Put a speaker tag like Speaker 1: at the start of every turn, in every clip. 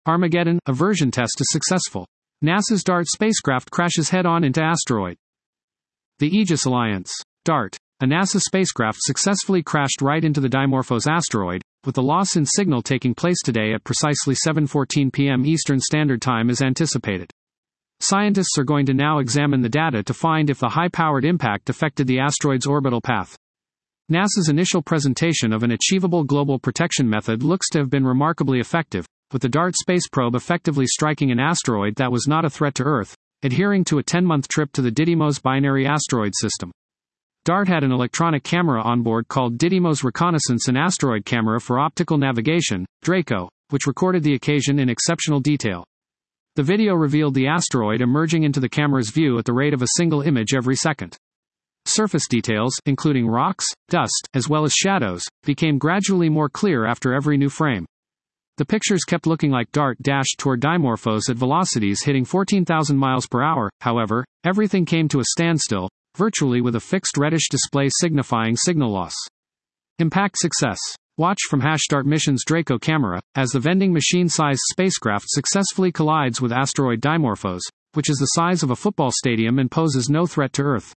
Speaker 1: Armageddon, a version test is successful. NASA's DART spacecraft crashes head-on into asteroid. The Aegis Alliance. DART. A NASA spacecraft successfully crashed right into the Dimorphos asteroid, with the loss in signal taking place today at precisely 7:14 p.m. Eastern Standard Time as anticipated. Scientists are going to now examine the data to find if the high-powered impact affected the asteroid's orbital path. NASA's initial presentation of an achievable global protection method looks to have been remarkably effective, with the DART space probe effectively striking an asteroid that was not a threat to Earth, adhering to a 10-month trip to the Didymos binary asteroid system. DART had an electronic camera on board called Didymos Reconnaissance and Asteroid Camera for Optical Navigation, DRACO, which recorded the occasion in exceptional detail. The video revealed the asteroid emerging into the camera's view at the rate of a single image every second. Surface details, including rocks, dust, as well as shadows, became gradually more clear after every new frame. The pictures kept looking like DART dashed toward Dimorphos at velocities hitting 14,000 miles per hour. However, everything came to a standstill, virtually with a fixed reddish display signifying signal loss. Impact success. Watch from #DART Mission's Draco camera, as the vending machine-sized spacecraft successfully collides with asteroid Dimorphos, which is the size of a football stadium and poses no threat to Earth.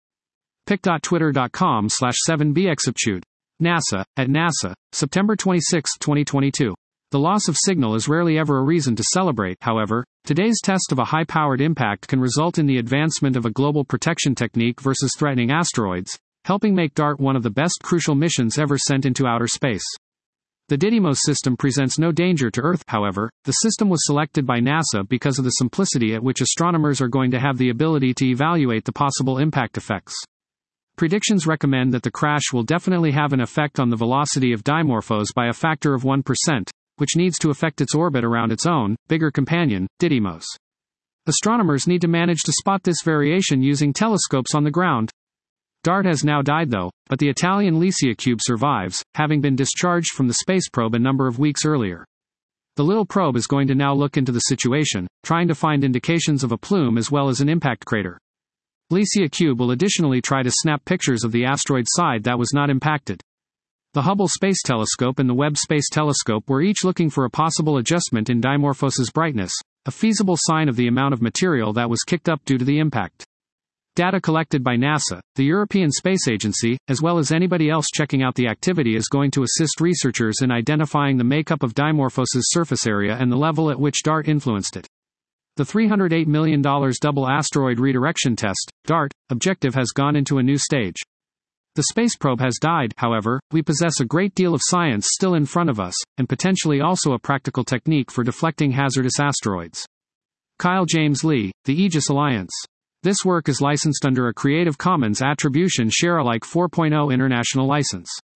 Speaker 1: pic.twitter.com/7bexaptitude. NASA. At NASA, September 26, 2022. The loss of signal is rarely ever a reason to celebrate. However, today's test of a high-powered impact can result in the advancement of a global protection technique versus threatening asteroids, helping make DART one of the best crucial missions ever sent into outer space. The Didymos system presents no danger to Earth. However, the system was selected by NASA because of the simplicity at which astronomers are going to have the ability to evaluate the possible impact effects. Predictions recommend that the crash will definitely have an effect on the velocity of Dimorphos by a factor of 1%, which needs to affect its orbit around its own, bigger companion, Didymos. Astronomers need to manage to spot this variation using telescopes on the ground. DART has now died though, but the Italian Lycia cube survives, having been discharged from the space probe a number of weeks earlier. The little probe is going to now look into the situation, trying to find indications of a plume as well as an impact crater. Lycia cube will additionally try to snap pictures of the asteroid side that was not impacted. The Hubble Space Telescope and the Webb Space Telescope were each looking for a possible adjustment in Dimorphos's brightness, a feasible sign of the amount of material that was kicked up due to the impact. Data collected by NASA, the European Space Agency, as well as anybody else checking out the activity is going to assist researchers in identifying the makeup of Dimorphos's surface area and the level at which DART influenced it. The $308 million Double Asteroid Redirection Test, DART, objective has gone into a new stage. The space probe has died. However, we possess a great deal of science still in front of us, and potentially also a practical technique for deflecting hazardous asteroids. Kyle James Lee, The Aegis Alliance. This work is licensed under a Creative Commons Attribution Share Alike 4.0 international license.